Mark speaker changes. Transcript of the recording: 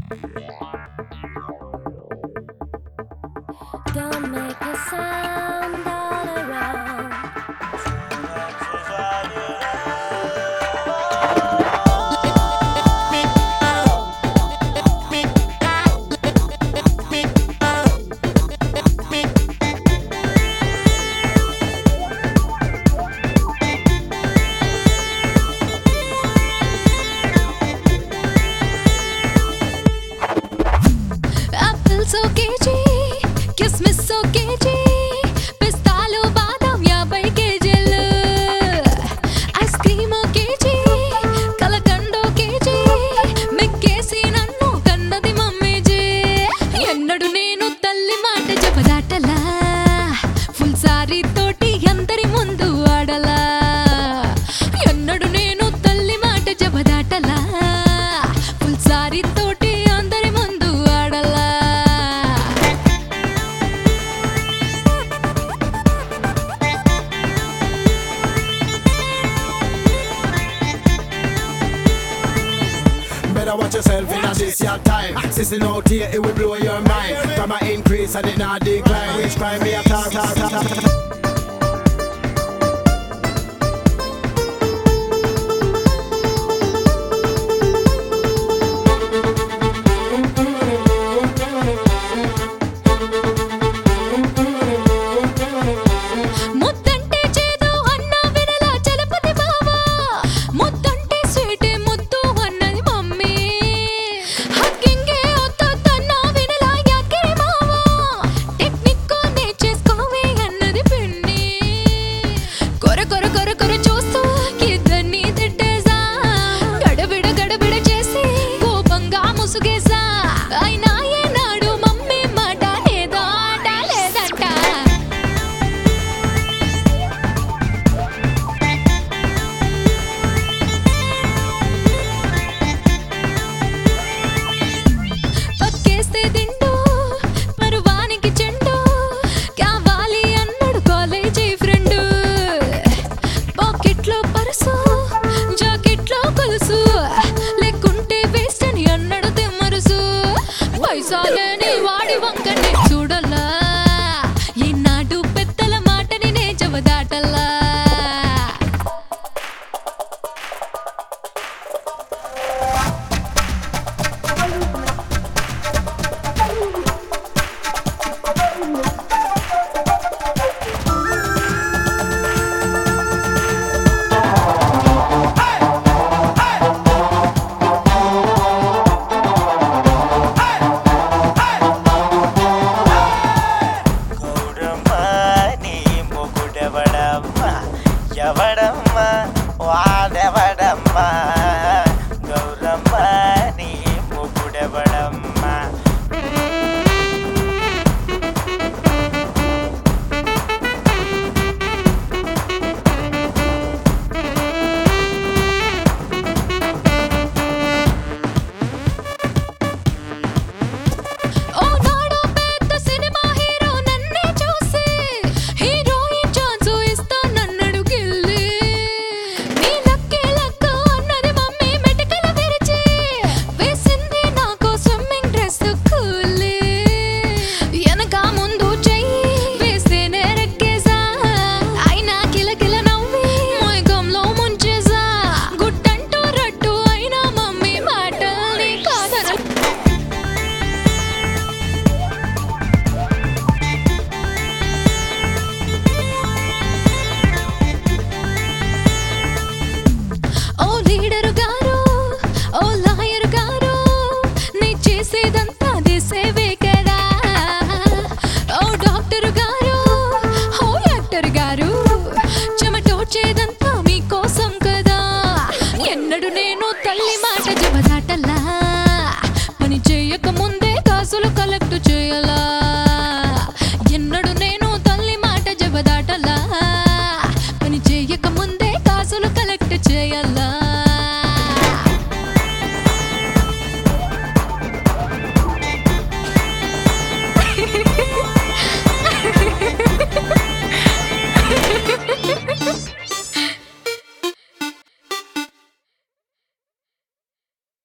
Speaker 1: Don't make a sound all around. Apples so kg, kismis so kg, పిస్తాలు బాదం 50 కేజీలు, ice cream ఓ KG, కలకండ ఓ కేజీ, మెక్కేసి నన్ను కన్నది మమ్మీజీ. ఎన్నడు నేను తల్లి మాట జబదాటలా, ఫుల్ సారీ తోటి అందరి ముందు ఆడలా. ఎన్నడు నేను తల్లి మాట జబదాటలా, ఫుల్ సారీ తోటి అందరి ముందు ఆడలా.
Speaker 2: Better watch yourself in this your time. Sissing out here, it will blow your mind. From a increase and it not decline. Which crime me a talk.